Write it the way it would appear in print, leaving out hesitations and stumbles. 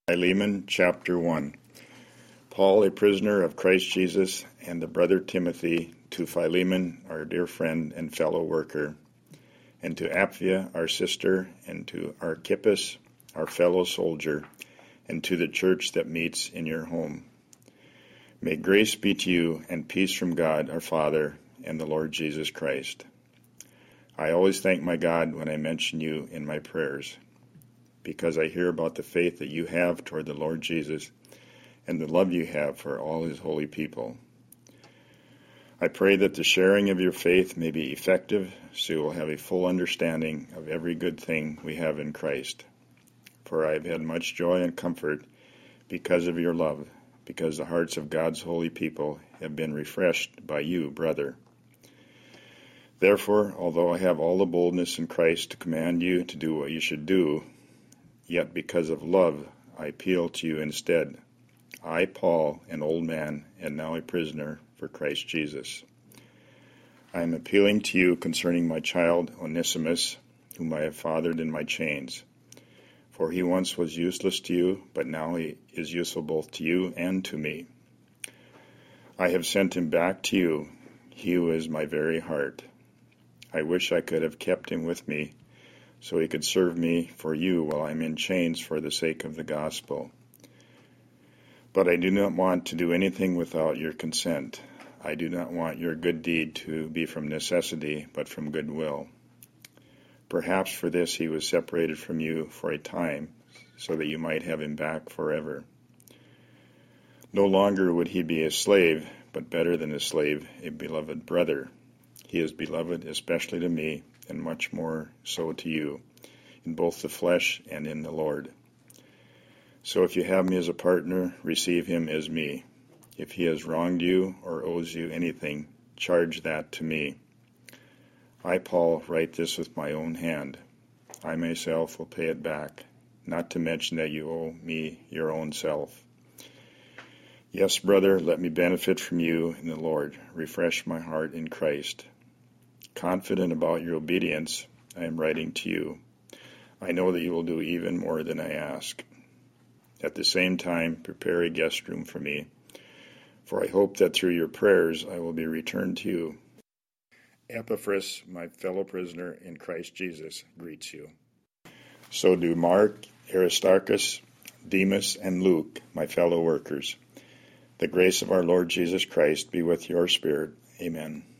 Philemon chapter 1. Paul, a prisoner of Christ Jesus, and the brother Timothy, to Philemon, our dear friend and fellow worker, and to Apphia, our sister, and to Archippus, our fellow soldier, and to the church that meets in your home. May grace be to you and peace from God our Father and the Lord Jesus Christ. I always thank my God when I mention you in my prayers, because I hear about the faith that you have toward the Lord Jesus and the love you have for all his holy people. I pray that the sharing of your faith may be effective, so you will have a full understanding of every good thing we have in Christ. For I have had much joy and comfort because of your love, because the hearts of God's holy people have been refreshed by you, brother. Therefore, although I have all the boldness in Christ to command you to do what you should do, yet because of love I appeal to you instead. I, Paul, an old man, and now a prisoner for Christ Jesus. I am appealing to you concerning my child Onesimus, whom I have fathered in my chains. For he once was useless to you, but now he is useful both to you and to me. I have sent him back to you, he who is my very heart. I wish I could have kept him with me, so he could serve me for you while I am in chains for the sake of the gospel. But I do not want to do anything without your consent. I do not want your good deed to be from necessity, but from good will. Perhaps for this he was separated from you for a time, so that you might have him back forever. No longer would he be a slave, but better than a slave, a beloved brother. He is beloved especially to me, and much more so to you, in both the flesh and in the Lord. So if you have me as a partner, receive him as me. If he has wronged you or owes you anything, charge that to me. I, Paul, write this with my own hand. I myself will pay it back, not to mention that you owe me your own self. Yes, brother, let me benefit from you in the Lord. Refresh my heart in Christ. Confident about your obedience, I am writing to you. I know that you will do even more than I ask. At the same time, prepare a guest room for me, for I hope that through your prayers I will be returned to you. Epaphras, my fellow prisoner in Christ Jesus, greets you. So do Mark, Aristarchus, Demas, and Luke, my fellow workers. The grace of our Lord Jesus Christ be with your spirit. Amen.